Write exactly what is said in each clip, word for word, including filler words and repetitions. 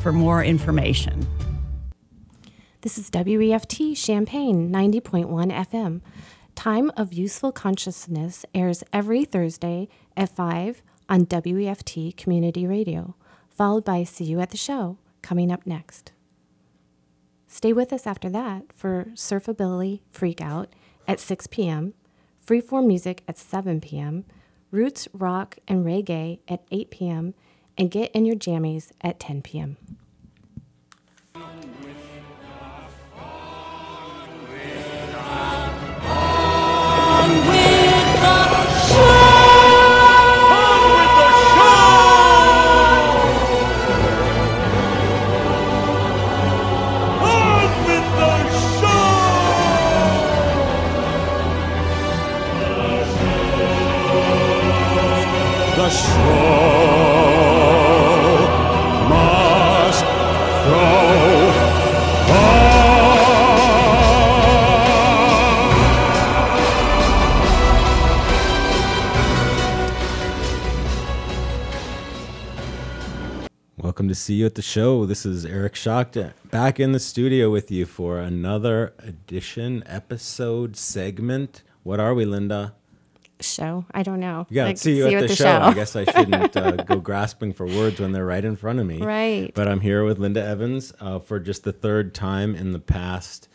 for more information. This is W E F T Champaign ninety point one F M. Time of Useful Consciousness airs every Thursday at five on W E F T Community Radio, followed by See You at the Show, coming up next. Stay with us after that for Surfability Freakout at six p.m., Freeform Music at seven p.m., Roots, Rock, and Reggae at eight p.m., and Get in Your Jammies at ten p.m. The show must go on. Welcome to See You at the Show. This is Eric Schacht back in the studio with you for another edition, episode, segment. What are we, Linda? Show. I don't know. Yeah, like, see you see at you the, show. show. I guess I shouldn't uh, go grasping for words when they're right in front of me. Right. But I'm here with Linda Evans uh, for just the third time in the past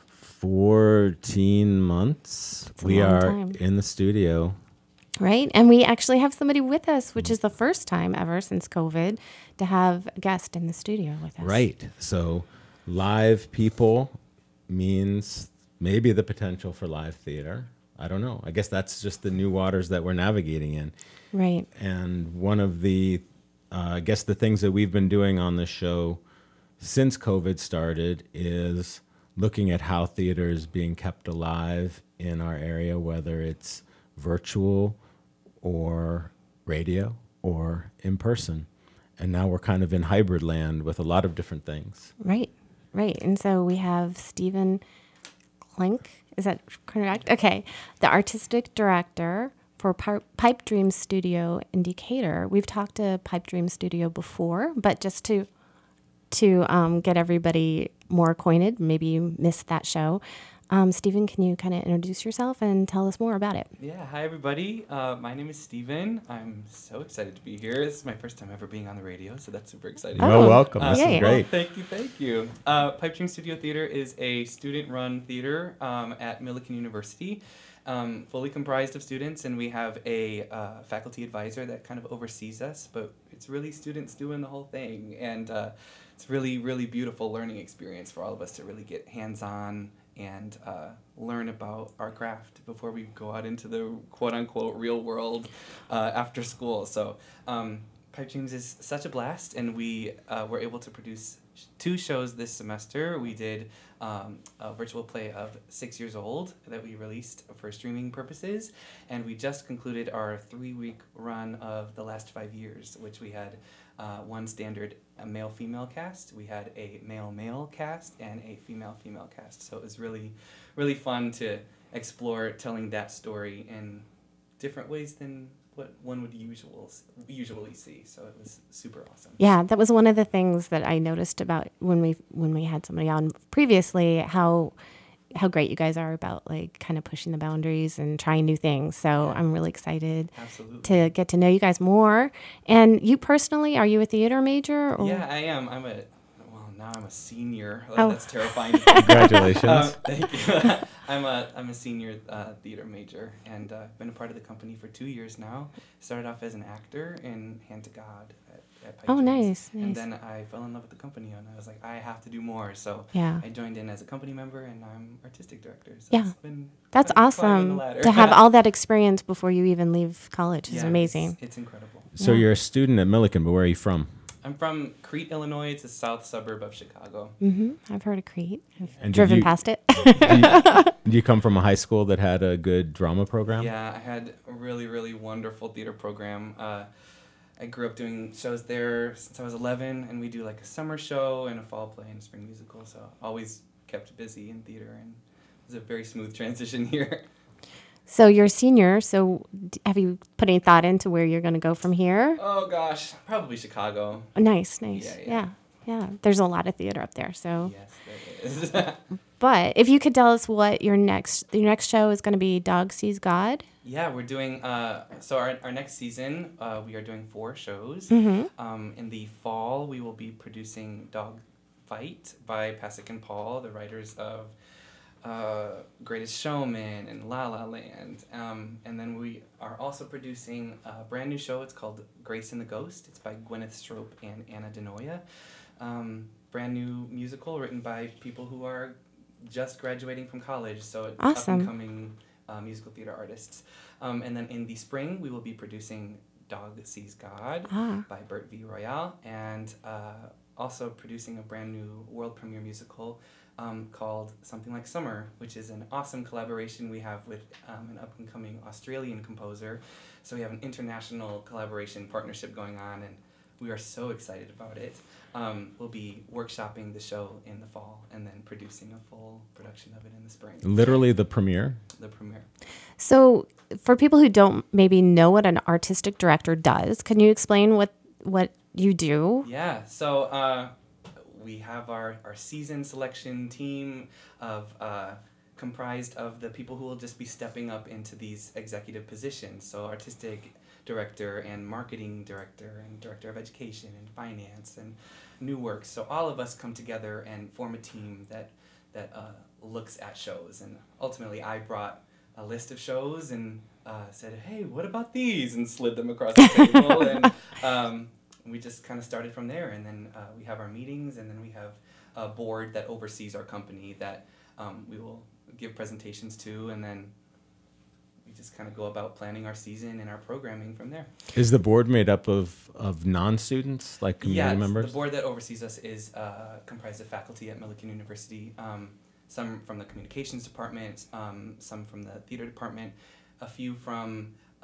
fourteen months. It's a We long are time. in the studio. Right. And we actually have somebody with us, which is the first time ever since COVID to have a guest in the studio with us. Right. So live people means maybe the potential for live theater. I don't know. I guess that's just the new waters that we're navigating in. Right. And one of the, uh, I guess the things that we've been doing on the show since COVID started is looking at how theater is being kept alive in our area, whether it's virtual or radio or in person. And now we're kind of in hybrid land with a lot of different things. Right. Right. And so we have Stephen Klink. Is that correct? Okay. The artistic director for Pipe Dream Studio in Decatur. We've talked to Pipe Dream Studio before, but just to to um, get everybody more acquainted, maybe you missed that show. Um, Stephen, can you kind of introduce yourself and tell us more about it? Yeah, hi everybody. Uh, my name is Stephen. I'm so excited to be here. This is my first time ever being on the radio, so that's super exciting. Oh, Well, welcome. Uh, This yay. is great. Well, thank you, thank you. Uh, Pipe Dream Studio Theater is a student-run theater um, at Millikan University, um, fully comprised of students, and we have a uh, faculty advisor that kind of oversees us, but it's really students doing the whole thing, and uh, it's really, really beautiful learning experience for all of us to really get hands-on and uh, learn about our craft before we go out into the quote-unquote real world uh, after school. So um, Pipe Dreams is such a blast, and we uh, were able to produce sh- two shows this semester. We did um, a virtual play of Six Years Old that we released for streaming purposes, and we just concluded our three-week run of The Last Five Years, which we had uh, one standard a male-female cast. We had a male-male cast and a female-female cast. So it was really, really fun to explore telling that story in different ways than what one would usual, usually see. So it was super awesome. Yeah, that was one of the things that I noticed about when we when we had somebody on previously, how how great you guys are about like kind of pushing the boundaries and trying new things. So Yeah. I'm really excited Absolutely. to get to know you guys more. And you personally, are you a theater major? Or? Yeah, I am. I'm a, well, now I'm a senior. Oh. That's terrifying. to think about. Congratulations. Um, thank you. I'm a I'm a senior uh, theater major, and uh, I've been a part of the company for two years now. Started off as an actor in Hand to God at, at Pipe Oh, Dreams. nice, And nice. then I fell in love with the company, and I was like, I have to do more. So Yeah. I joined in as a company member, and I'm artistic director. So Yeah. it's been That's fun climbing the awesome ladder. to have all that experience before you even leave college. Is Yeah, amazing. It's, it's incredible. So Yeah. you're a student at Millikan, but where are you from? I'm from Crete, Illinois. It's a south suburb of Chicago. hmm I've heard of Crete. I've And did driven you- past it. Do you, do you come from a high school that had a good drama program? Yeah, I had a really, really wonderful theater program. Uh, I grew up doing shows there since I was eleven, and we do like a summer show and a fall play and a spring musical. So always kept busy in theater, and it was a very smooth transition here. So you're a senior. So d- have you put any thought into where you're going to go from here? Oh gosh, probably Chicago. Oh, nice, nice. Yeah, Yeah, yeah. Yeah. There's a lot of theater up there. So, Yes, there is. but if you could tell us what your next your next show is going to be, Dog Sees God. Yeah, we're doing, uh, so our, our next season, uh, we are doing four shows. Mm-hmm. Um, in the fall, we will be producing Dog Fight by Pasek and Paul, the writers of uh, Greatest Showman and La La Land. Um, and then we are also producing a brand new show. It's called Grace and the Ghost. It's by Gwyneth Strope and Anna Denoya. Um, brand new musical written by people who are just graduating from college. So it's Awesome. up-and-coming uh, musical theater artists. Um, and then in the spring, we will be producing Dog Sees God Ah. by Bert V. Royale, and uh, also producing a brand new world premiere musical um, called Something Like Summer, which is an awesome collaboration we have with um, an up-and-coming Australian composer. So we have an international collaboration partnership going on, and we are so excited about it. Um, we'll be workshopping the show in the fall and then producing a full production of it in the spring. Literally the premiere. The premiere. So, for people who don't maybe know what an artistic director does, can you explain what what you do? Yeah, so uh, we have our, our season selection team of uh, comprised of the people who will just be stepping up into these executive positions. So artistic director and marketing director and director of education and finance and new works. So all of us come together and form a team that that uh, looks at shows. And ultimately, I brought a list of shows and uh, said, "Hey, what about these?" and slid them across the table. and um, we just kind of started from there. And then uh, we have our meetings, and then we have a board that oversees our company that um, we will give presentations to, and then we just kind of go about planning our season and our programming from there. Is the board made up of, of non-students, like community Yeah, members? the board that oversees us is uh, comprised of faculty at Millikan University, um, some from the communications department, um, some from the theater department, a few from uh,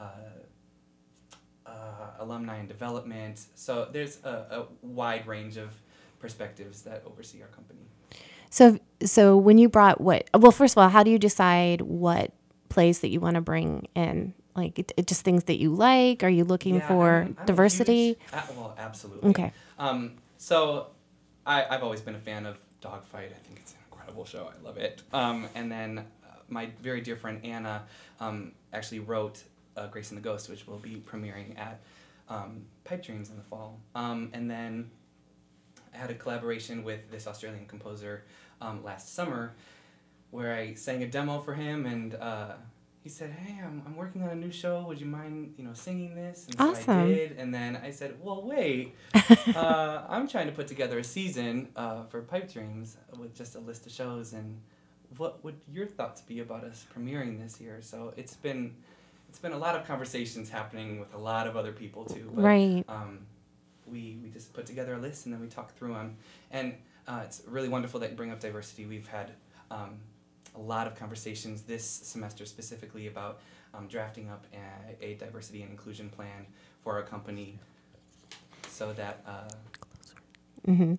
uh, alumni and development. So there's a, a wide range of perspectives that oversee our company. So, so when you brought what? Well, first of all, how do you decide what plays that you want to bring in? Like, it, it just things that you like? Are you looking Yeah, for I'm- I'm a diversity? huge- uh, well, absolutely. Okay. Um, so I, I've always been a fan of Dogfight. I think it's an incredible show. I love it. Um, and then uh, my very dear friend Anna um, actually wrote uh, Grace and the Ghost, which will be premiering at um, Pipe Dreams in the fall. Um, and then I had a collaboration with this Australian composer um, last summer where I sang a demo for him, and uh, he said, "Hey, I'm I'm working on a new show. Would you mind, you know, singing this?" And so I Awesome. did. And then I said, "Well, wait, uh, I'm trying to put together a season uh, for Pipe Dreams with just a list of shows, and what would your thoughts be about us premiering this year?" So it's been it's been a lot of conversations happening with a lot of other people too. But, Right. Um, we we just put together a list and then we talk through them, and uh, it's really wonderful that you bring up diversity. We've had um, a lot of conversations this semester specifically about um, drafting up a, a diversity and inclusion plan for our company, so that uh, Mm-hmm.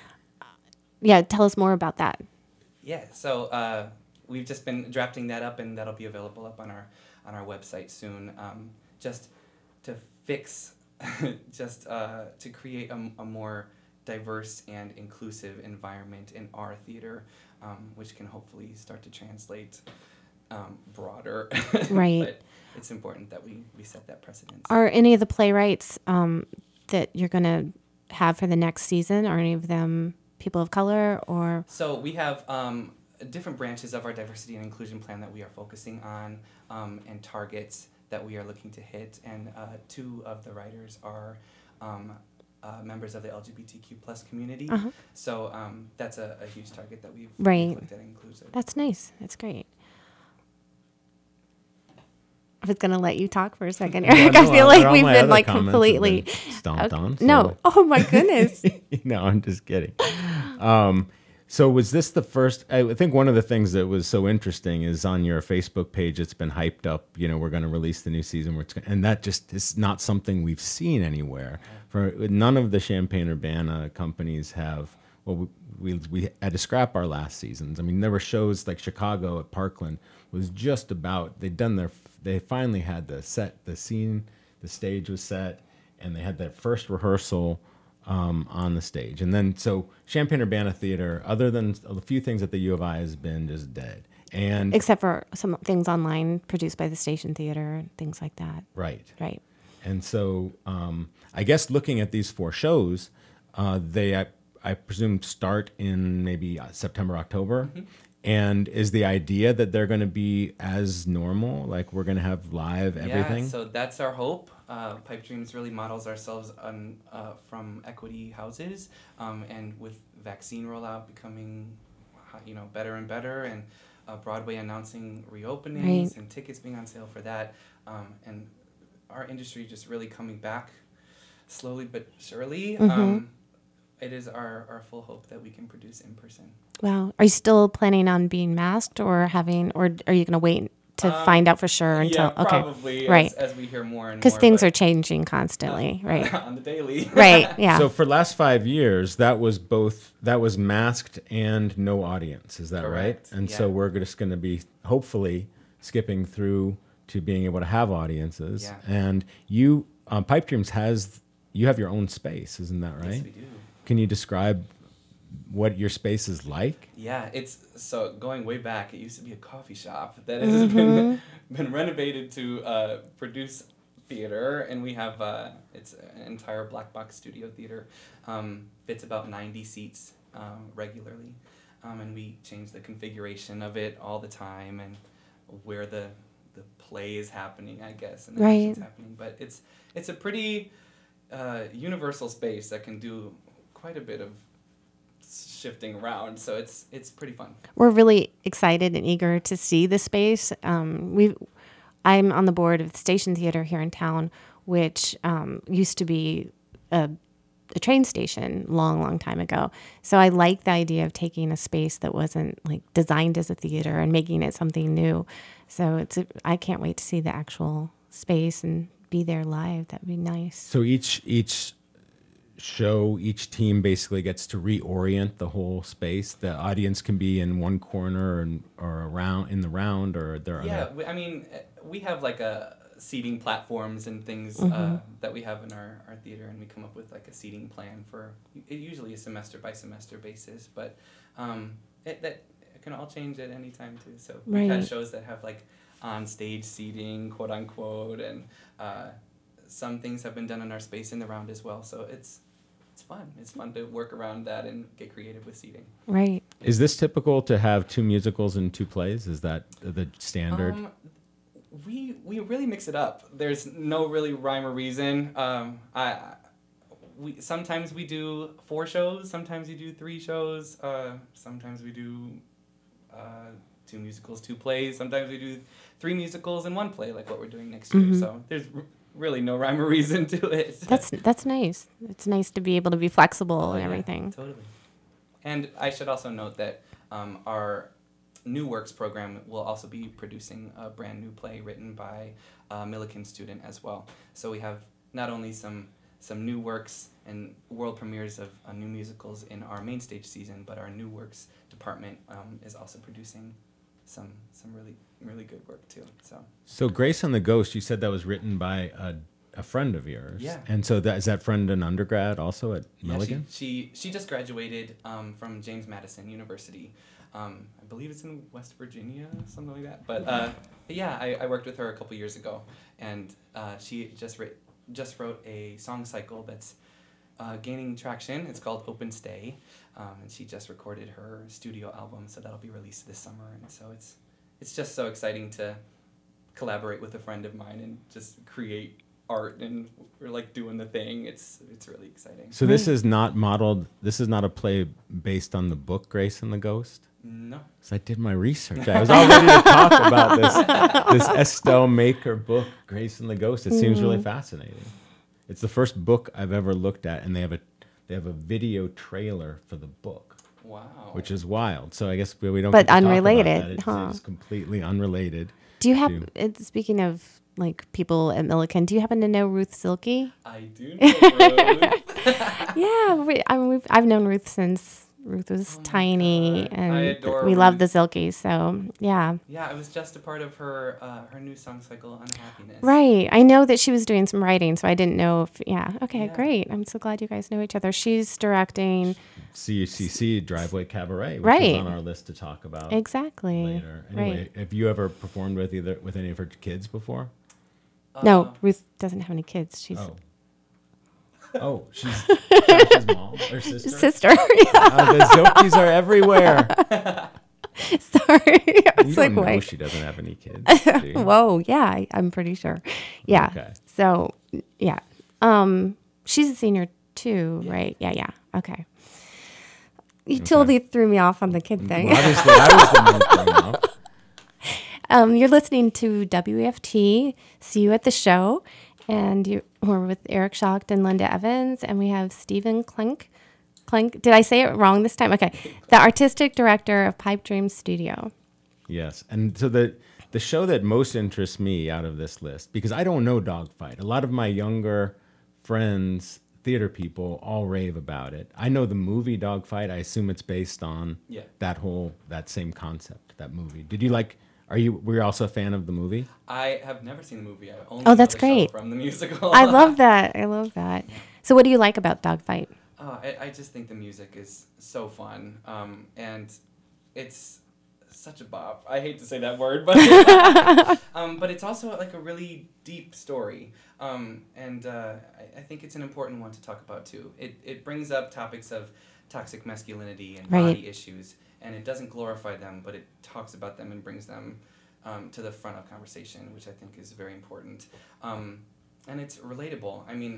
Yeah, tell us more about that. yeah. So uh, we've just been drafting that up, and that'll be available up on our on our website soon. Um, just to fix. just uh, to create a, a more diverse and inclusive environment in our theater, um, which can hopefully start to translate um, broader. Right. But it's important that we, we set that precedent. Are any of the playwrights um, that you're going to have for the next season, are any of them people of color or? So we have um, different branches of our diversity and inclusion plan that we are focusing on, um, and targets that we are looking to hit, and uh, two of the writers are um, uh, members of the L G B T Q plus community. Uh-huh. So um, that's a, a huge target that we've, Right. we've looked at inclusive. That's nice. That's great. I was going to let you talk for a second, Well, Eric. no, I feel all- like all we've my been other like comments have completely been stomped Okay. on. so- No. Oh my goodness. No, I'm just kidding. Um, so was this the first? I think one of the things that was so interesting is on your Facebook page. It's been hyped up. You know, we're going to release the new season, where it's gonna, and that just is not something we've seen anywhere. For none of the Champaign Urbana companies have. Well, we, we we had to scrap our last seasons. I mean, there were shows like Chicago at Parkland was just about. They'd done their. They finally had the set, the scene, the stage was set, and they had their first rehearsal um, on the stage. And then, so Champaign-Urbana Theater, other than a few things at the U of I, has been just dead. And Except for some things online produced by the Station Theater and things like that. right. Right. And so um, I guess looking at these four shows, uh, they, I, I presume, start in maybe uh, September, October. Mm-hmm. And is the idea that they're going to be as normal? Like we're going to have live everything? Yeah, so that's our hope. Uh, Pipe Dreams really models ourselves on, uh, from equity houses. Um, and with vaccine rollout becoming, you know, better and better, and uh, Broadway announcing reopenings Right. and tickets being on sale for that, um, and our industry just really coming back slowly but surely. Mm-hmm. Um, it is our, our full hope that we can produce in person. Wow. Are you still planning on being masked or having, or are you going to wait to Um, find out for sure until, yeah, okay. probably Right. as, as we hear more and more. Because things but- are changing constantly, right? on the daily. Right, yeah. So for last five years, that was both, that was masked and no audience. Is that Correct, right? And yeah. so we're just going to be hopefully skipping through to being able to have audiences. Yeah. And you, um, Pipe Dreams has, you have your own space, isn't that right? Yes, we do. Can you describe what your space is like? Yeah, it's so going way back. It used to be a coffee shop that has been been renovated to uh, produce theater, and we have uh, it's an entire black box studio theater. Um, fits about ninety seats um, regularly, um, and we change the configuration of it all the time and where the the play is happening, I guess, and the Right. action's happening. But it's it's a pretty uh, universal space that can do quite a bit of shifting around, so it's it's pretty fun. We're really excited and eager to see the space. Um, we, I'm on the board of the Station Theater here in town, which um, used to be a, a train station long, long time ago. So I like the idea of taking a space that wasn't like designed as a theater and making it something new. So it's a, I can't wait to see the actual space and be there live. That would be nice. So each each show, each team basically gets to reorient the whole space. The audience can be in one corner or, or around in the round, or there are Yeah, other. we, I mean, uh, we have like a seating platforms and things Mm-hmm. uh, that we have in our, our theater, and we come up with like a seating plan for it, usually a semester by semester basis, but um, it, that it can all change at any time too. So we've had Right. shows that have like on stage seating, quote unquote, and uh, some things have been done in our space in the round as well. So it's it's fun. It's fun to work around that and get creative with seating. Right. Is this typical to have two musicals and two plays? Is that the standard? Um, we we really mix it up. There's no really rhyme or reason. Um, I we sometimes we do four shows. Sometimes we do three shows. Uh, sometimes we do uh, two musicals, two plays. Sometimes we do three musicals and one play, like what we're doing next year. So there's r- really no rhyme or reason to it. That's that's nice. It's nice to be able to be flexible Oh, and yeah, everything. Totally. And I should also note that um, our New Works program will also be producing a brand new play written by a Millikan student as well. So we have not only some some new works and world premieres of uh, new musicals in our main stage season, but our New Works department um, is also producing some some really really good work too. So So Grace and the Ghost, you said that was written by a, a friend of yours. Yeah. And so that is that friend an undergrad also at yeah, she, Milligan? she she just graduated um, from James Madison University. Um, I believe it's in West Virginia, something like that. But uh, yeah, I, I worked with her a couple years ago, and uh, she just writ- just wrote a song cycle that's uh, gaining traction. It's called Open Stay, um, and she just recorded her studio album, so that'll be released this summer. And so it's it's just so exciting to collaborate with a friend of mine and just create art, and we're like doing the thing. It's it's really exciting. So this is not modeled, this is not a play based on the book Grace and the Ghost? No. So I did my research. I was all ready to talk about this this Estelle Maker book, Grace and the Ghost. It seems really fascinating. It's the first book I've ever looked at, and they have a they have a video trailer for the book, Wow. which is wild. So I guess we we don't. But get to talk about unrelated, that. It's, huh? it's completely unrelated. Do you have, to- it, speaking of like people at Millikan, do you happen to know Ruth Silke? I do know Rose. Yeah, we, I mean, we've, I've known Ruth since Ruth was Oh my tiny, God. I and adore we love Ruth. the Zilkies. So yeah, Yeah, I was just a part of her uh, her new song cycle, Unhappiness. right. I know that she was doing some writing, so I didn't know if yeah. Okay, Yeah. great. I'm so glad you guys know each other. She's directing. C U C C Driveway Cabaret, which Right. is on our list to talk about Exactly. later. Anyway, Right. have you ever performed with either with any of her kids before? No, Uh, Ruth doesn't have any kids. She's Oh. Oh, she's Josh's mom or sister. sister. Yeah. Uh, the Zilkies are everywhere. Sorry. I You was don't like, know wait. she doesn't have any kids. do you? Whoa, yeah, I, I'm pretty sure. Yeah. Okay. So, yeah. Um, she's a senior too, Yeah. right? Yeah, yeah. Okay. You totally threw me off on the kid thing. Well, obviously, I was the one thrown off. Um, you're listening to W E F T. See you at the show, and you, we're with Eric Schacht and Linda Evans, and we have Stephen Klink. Klink. Did I say it wrong this time? Okay. The artistic director of Pipe Dream Studio. Yes, and so the the show that most interests me out of this list, because I don't know Dogfight. A lot of my younger friends, theater people, all rave about it. I know the movie Dogfight. I assume it's based on Yeah. that whole that same concept. That movie. Did you like? Are you? Were you also a fan of the movie? I have never seen the movie. I only Oh, know that's the show great. from the musical. I love that. I love that. So, what do you like about Dogfight? Oh, I, I just think the music is so fun, um, and it's such a bop. I hate to say that word, but um, but it's also like a really deep story, um, and uh, I, I think it's an important one to talk about too. It it brings up topics of toxic masculinity and Right. body issues, and it doesn't glorify them, but it talks about them and brings them um, to the front of conversation, which I think is very important, um, and it's relatable. I mean.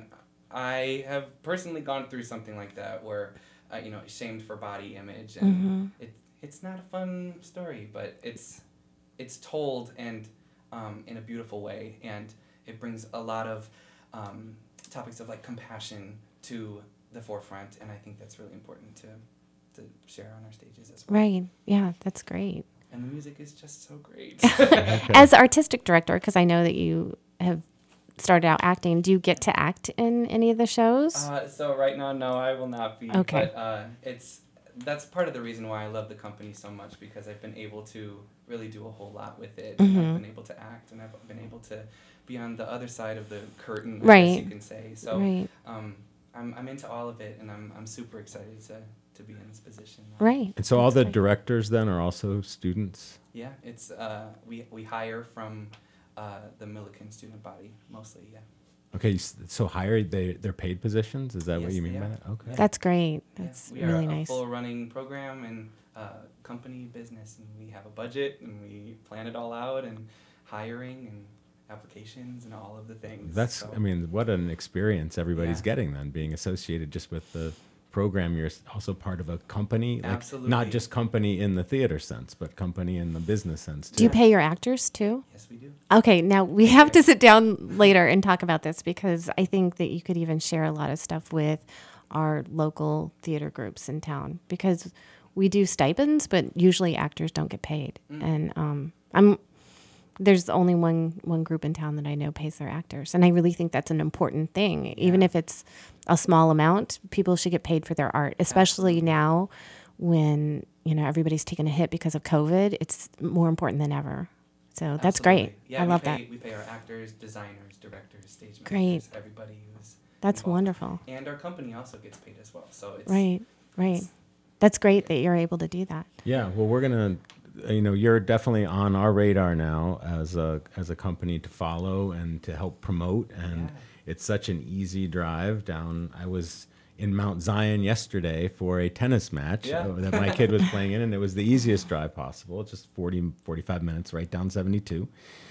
I have personally gone through something like that where, uh, you know, shamed for body image, and Mhm. it it's not a fun story, but it's it's told and um, in a beautiful way, and it brings a lot of um, topics of like compassion to the forefront, and I think that's really important to to share on our stages as well. Right. Yeah, that's great. And the music is just so great. As artistic director, because I know that you have started out acting, do you get to act in any of the shows? Uh, so right now, no, I will not be. Okay. But uh, it's that's part of the reason why I love the company so much, because I've been able to really do a whole lot with it. Mhm. I've been able to act, and I've been able to be on the other side of the curtain, I Right. guess you can say. So Right. um, I'm I'm into all of it, and I'm I'm super excited to to be in this position. Right. And so all the That's great. directors then are also students. Yeah, it's uh, we we hire from uh, the Milliken student body mostly. Yeah. Okay, s- so hired they they're paid positions. Is that what Yes, you mean they by are. that? Okay. That's great. Yeah, That's we really are a nice. full running program and uh, company business, and we have a budget, and we plan it all out, and hiring and applications and all of the things. That's, So, I mean, what an experience everybody's Yeah. getting then, being associated just with the program. You're s- also part of a company, like not Absolutely. just company in the theater sense, but company in the business sense too. Do you pay your actors too? yes, we do. Okay, now we have to sit down later and talk about this, because I think that you could even share a lot of stuff with our local theater groups in town, because we do stipends, but usually actors don't get paid. Mm. And um, I'm there's only one one group in town that I know pays their actors, and I really think that's an important thing. Even Yeah. if it's a small amount, people should get paid for their art, especially Absolutely. now when you know everybody's taking a hit because of COVID. It's more important than ever. So that's great. Absolutely. Yeah, I we love pay, that. We pay our actors, designers, directors, stage Great. managers, everybody who's That's involved. wonderful. And our company also gets paid as well. So it's Right, right. it's- That's great that you're able to do that. Yeah, well, we're gonna, uh, you know, you're definitely on our radar now as a as a company to follow and to help promote, and Yeah. it's such an easy drive down. I was in Mount Zion yesterday for a tennis match Yeah. uh, that my kid was playing in, and it was the easiest drive possible, just forty, forty-five minutes right down seventy-two.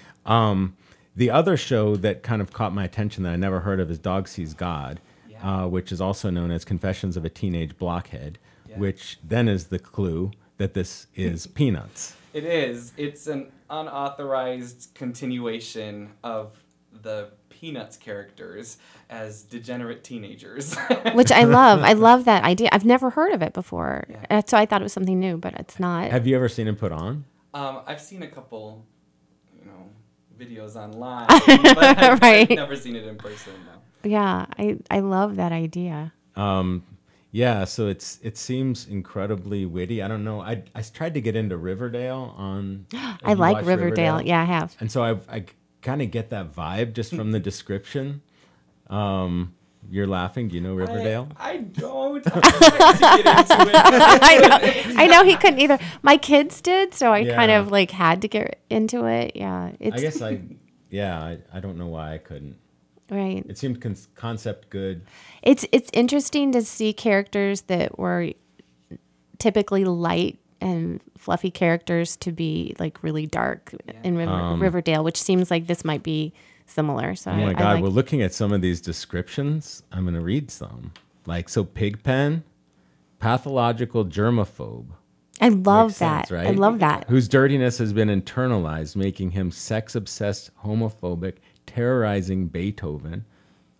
Um, the other show that kind of caught my attention that I never heard of is Dog Sees God, Yeah. uh, which is also known as Confessions of a Teenage Blockhead, Yeah. which then is the clue that this is Peanuts. It is. It's an unauthorized continuation of the Peanuts characters as degenerate teenagers. Which I love. I love that idea. I've never heard of it before. Yeah. Uh, So I thought it was something new, but it's not. Have you ever seen it put on? um, I've seen a couple, you know, videos online, but I've, I've Right. never seen it in person. No. Yeah, I, I love that idea. Um, Yeah, so it's it seems incredibly witty. I don't know. I I tried to get into Riverdale on. I like Riverdale. Yeah, I have. And so I I kind of get that vibe just from the description. Um, you're laughing. Do you know Riverdale? I, I don't. I like to get into it. I know. I know he couldn't either. My kids did, so I kind Yeah. of like had to get into it. Yeah, it's I guess I. Yeah, I, I don't know why I couldn't. right. It seemed con- concept good. It's it's interesting to see characters that were typically light and fluffy characters to be like really dark in River, Um, Riverdale, which seems like this might be similar. So Oh I, my I God! like, Well, looking at some of these descriptions, I'm going to read some. Like so, Pigpen, pathological germaphobe. I love Makes that. sense, right? I love that. Whose dirtiness has been internalized, making him sex-obsessed, homophobic, terrorizing Beethoven.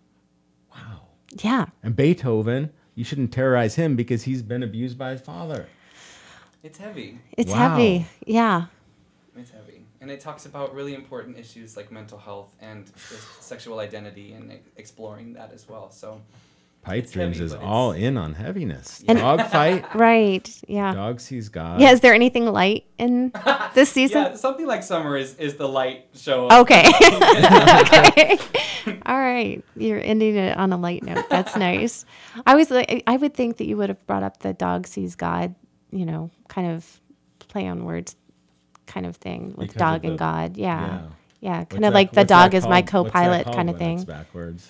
Wow. Yeah. And Beethoven, you shouldn't terrorize him because he's been abused by his father. It's heavy. It's Wow. heavy. Yeah. It's heavy. And it talks about really important issues like mental health and sexual identity and e- exploring that as well. So Pipe It's Dreams heavy, is but all it's- in on heaviness. And- Dog fight, Right. Yeah. dog sees God. Yeah. Is there anything light in this season? yeah, something like Summer is, is the light show. Okay. Okay. All right. You're ending it on a light note. That's nice. I was like, I would think that you would have brought up the dog sees God, you know, kind of play on words kind of thing with Because of dog the- and God. Yeah. yeah. Yeah. What's Kind of that- like the what's dog that is my called? What's that co-pilot called kind of when it's thing. backwards.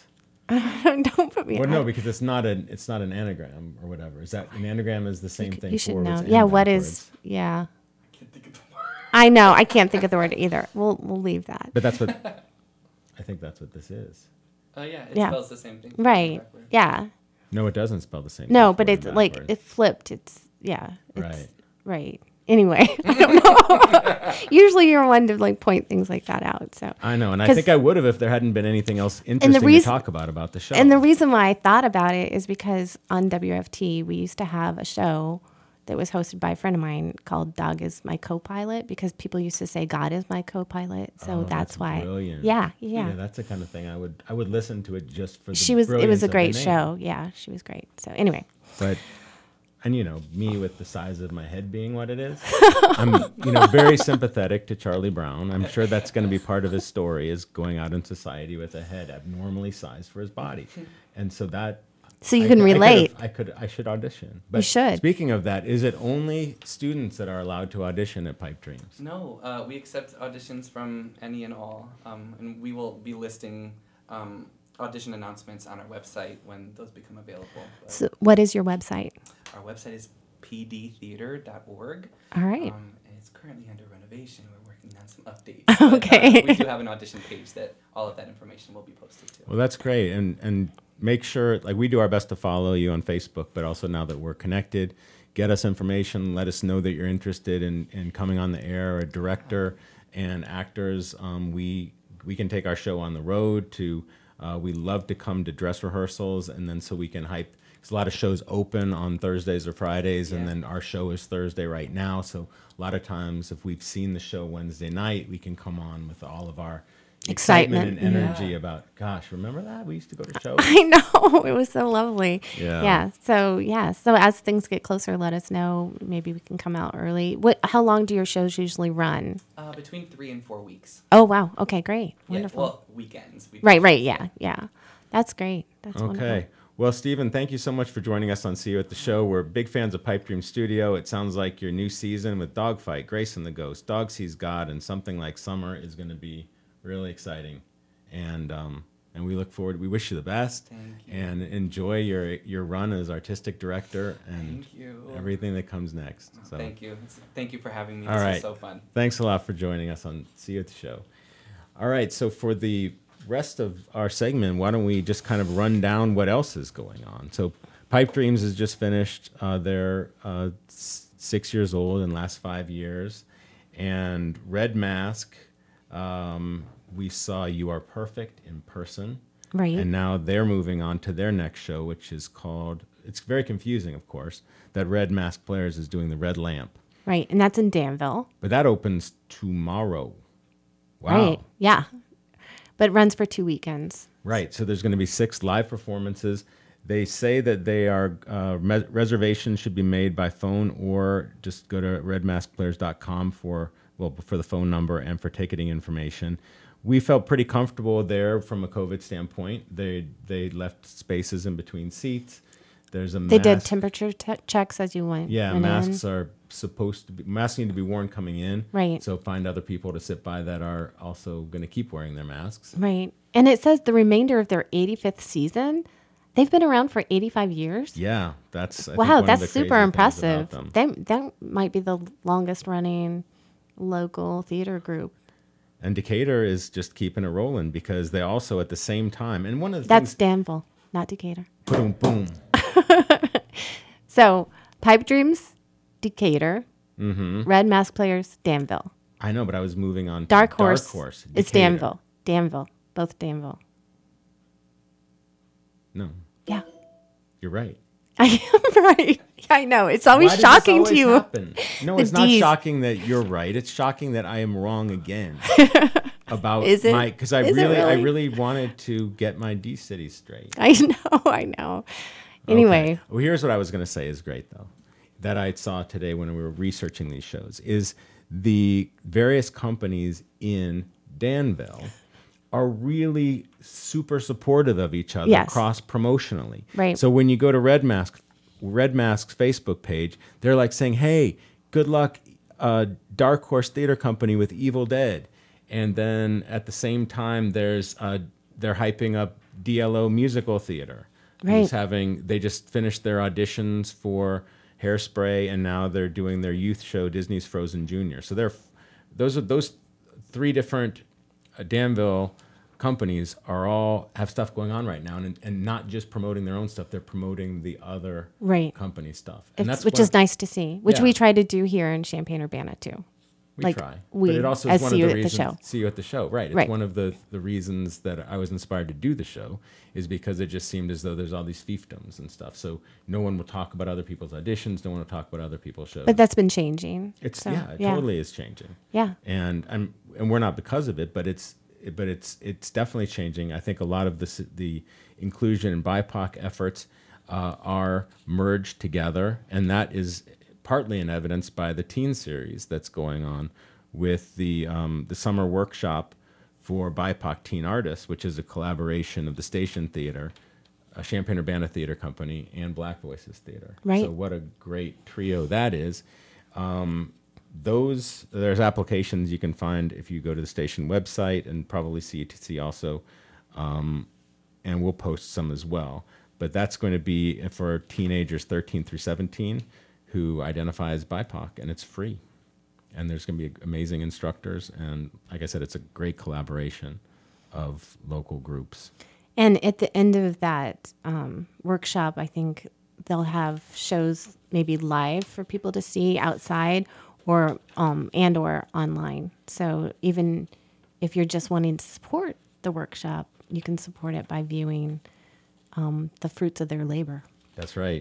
Don't put me Well, on. no, because it's not an it's not an anagram or whatever. Is that an anagram is the same thing You should forwards know. and Yeah. What backwards. is, yeah. I can't think of the word. I know. I can't think of the word either. We'll, we'll leave that. But that's what I think that's what this is. Oh, yeah, it Yeah. spells the same thing. Right. Backwards. Yeah. No, it doesn't spell the same. No, thing but forward it's and like backwards. it flipped. It's yeah. It's, Right. Right. Anyway, I don't know. Usually you're one to like point things like that out. So I know, and I 'cause- think I would have if there hadn't been anything else interesting reason- to talk about about the show. and the reason why I thought about it is because on W F T we used to have a show that was hosted by a friend of mine called Dog is My Co-Pilot because people used to say God is my co-pilot. So Oh, that's, that's why. brilliant. Yeah, yeah. yeah, that's the kind of thing I would I would listen to it just for the She was. It was brilliance a of the great name. show. Yeah, she was great. So anyway, But and you know me with the size of my head being what it is, I'm you know very sympathetic to Charlie Brown. I'm sure that's going to be part of his story is going out in society with a head abnormally sized for his body, and so that. so you I can could- I could've- relate. I could I should audition. But should. Speaking of that, is it only students that are allowed to audition at Pipe Dreams? No, uh, we accept auditions from any and all, um, and we will be listing um, audition announcements on our website when those become available. But So what is your website? our website is p d theater dot org. All right. Um, and it's currently under renovation. We're working on some updates. But, uh, Okay. we do have an audition page that all of that information will be posted to. Well, that's great, and and make sure like we do our best to follow you on Facebook, but also now that we're connected, get us information. Let us know that you're interested in in coming on the air. A director and actors, um, we we can take our show on the road to. Uh, we love to come to dress rehearsals, and then so we can hype. Because a lot of shows open on Thursdays or Fridays, and Yeah. then our show is Thursday right now. So a lot of times, if we've seen the show Wednesday night, we can come on with all of our excitement, Excitement. and energy Yeah. about. Gosh, remember that we used to go to shows. I know. It was so lovely. Yeah. Yeah. So yeah. So as things get closer, let us know. Maybe we can come out early. What? How long do your shows usually run? Uh, between three and four weeks. Oh wow. Okay. Great. Wonderful. Yeah, well, weekends. We right. Right. Yeah. Yeah. That's great. That's wonderful. Okay. Well, Stephen, thank you so much for joining us on See You at the Show. We're big fans of Pipe Dream Studio. It sounds like your new season with Dogfight, Grace and the Ghost, Dog Sees God, and something like Summer is going to be really exciting. And um, and we look forward. We wish you the best. Thank you. And enjoy your your run as artistic director and Thank you. everything that comes next. So Thank you. It's- Thank you for having me. All This right. was so fun. thanks a lot for joining us on See You at the Show. All right. So for the rest of our segment, why don't we just kind of run down what else is going on? So Pipe Dreams has just finished. Uh, they're uh, s- six years old and last five years. And Red Mask, um, we saw You Are Perfect in person. Right. And now they're moving on to their next show, which is called, it's very confusing, of course, that Red Mask Players is doing the Red Lamp. Right. And that's in Danville. But that opens tomorrow. Wow. Right. Yeah. But it runs for two weekends. Right. So there's going to be six live performances. They say that they are uh, me- reservations should be made by phone or just go to red mask players dot com for well for the phone number and for ticketing information. We felt pretty comfortable there from a COVID standpoint. They they left spaces in between seats. There's a They mask. did temperature te- checks as you went. Yeah, went masks in. are supposed to be masks need to be worn coming in. Right. So find other people to sit by that are also going to keep wearing their masks. Right. And it says the remainder of their eighty-fifth season. They've been around for eighty-five years. Yeah, that's I think Wow, one of that's the super crazy impressive. things about them. They, that might be the longest running local theater group. And Decatur is just keeping it rolling because they also at the same time and one of the That's things Danville, not Decatur. boom boom. So, Pipe Dreams, Decatur. Mm-hmm. Red Mask Players, Danville. I know, but I was moving on. To Dark Horse, Dark Horse. is Decatur. Danville. Danville. Both Danville. No, Yeah. you're right. I am right. I know. It's always Why does shocking this to always you. happen? No, The it's not Ds. shocking that you're right. It's shocking that I am wrong again about Is it? my because I Is it really, I really? really wanted to get my D cities straight. I know. I know. Anyway, Okay. Well, here's what I was going to say is great though, that I saw today when we were researching these shows is the various companies in Danville are really super supportive of each other Yes. cross promotionally. Right. So when you go to Red Mask, Red Mask's Facebook page, they're like saying, "Hey, good luck, uh, Dark Horse Theater Company with Evil Dead," and then at the same time, there's uh, they're hyping up D L O Musical Theater. Right. Who's having they just finished their auditions for Hairspray, and now they're doing their youth show, Disney's Frozen Junior. So they're those are those three different uh, Danville companies are all have stuff going on right now, and and not just promoting their own stuff, they're promoting the other Right. company stuff, it's, and that's which one is of- nice to see, which Yeah. we try to do here in Champaign-Urbana too. We like, try, we, but it also as is one see of you the at the reasons show. see you at the show, right? It's Right. one of the the reasons that I was inspired to do the show is because it just seemed as though there's all these fiefdoms and stuff. So no one will talk about other people's auditions, no one will talk about other people's shows. But that's been changing. It's So, yeah, it totally is changing. Yeah. and and and we're not because of it, but it's but it's it's definitely changing. I think a lot of the the inclusion and B I P O C efforts uh, are merged together, and that is partly in evidence by the teen series that's going on with the um, the summer workshop for B I P O C teen artists, which is a collaboration of the Station Theater, a Champaign-Urbana Theater Company, and Black Voices Theater. Right. So what a great trio that is. Um, those there's applications you can find if you go to the station website and probably C T C also, um, and we'll post some as well. But that's going to be for teenagers thirteen through seventeen who identify as B I P O C, and it's free. And there's going to be amazing instructors, and like I said, it's a great collaboration of local groups. And at the end of that um, workshop, I think they'll have shows maybe live for people to see outside or um, and or online. So even if you're just wanting to support the workshop, you can support it by viewing um, the fruits of their labor. That's right.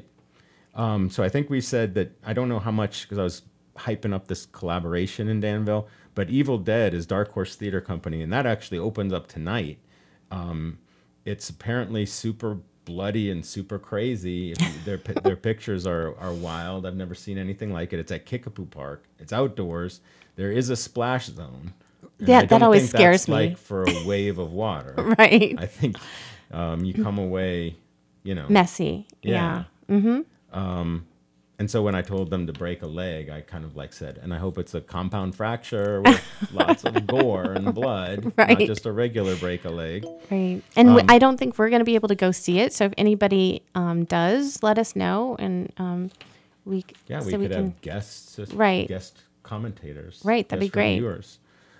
Um, so I think we said that, I don't know how much, because I was hyping up this collaboration in Danville, but Evil Dead is Dark Horse Theater Company, and that actually opens up tonight. Um, it's apparently super bloody and super crazy. If you, their pi- their pictures are, are wild. I've never seen anything like it. It's at Kickapoo Park. It's outdoors. There is a splash zone. And Yeah, I that don't always think scares that's me. like for a wave of water. Right. I think um, you come away, you know. Messy. Yeah. Yeah. Um, and so when I told them to break a leg, I kind of like said, and I hope it's a compound fracture with lots of gore and blood, Right. not just a regular break a leg. Right. And we, Um, I don't think we're going to be able to go see it. So if anybody um, does, let us know. And um, we, c- Yeah, we so could we can, have guests, just Right. guest commentators. Right, that'd be guest great. reviewers.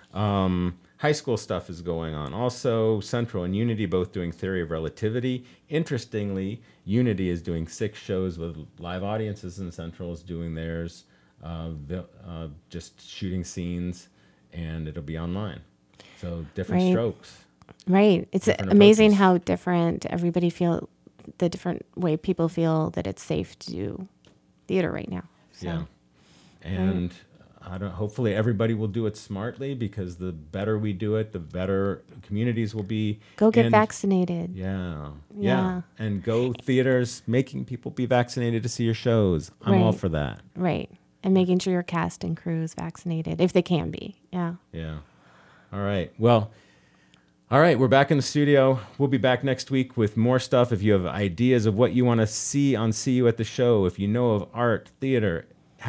Um, high school stuff is going on. Also, Central and Unity both doing Theory of Relativity. Interestingly, Unity is doing six shows with live audiences, and Central is doing theirs, uh, vi- uh, just shooting scenes, and it'll be online. So different Right. strokes. right. It's different amazing approaches. how different everybody feel, the different way people feel that it's safe to do theater right now. So, Yeah. And I don't. Hopefully, everybody will do it smartly, because the better we do it, the better communities will be. Go get And- vaccinated. Yeah, yeah, Yeah. and go theaters, making people be vaccinated to see your shows. I'm all Right. for that. Right. And making sure your cast and crew is vaccinated, if they can be. Yeah. Yeah. All right. Well, all right. We're back in the studio. We'll be back next week with more stuff. If you have ideas of what you want to see on See You at the Show, if you know of art, theater,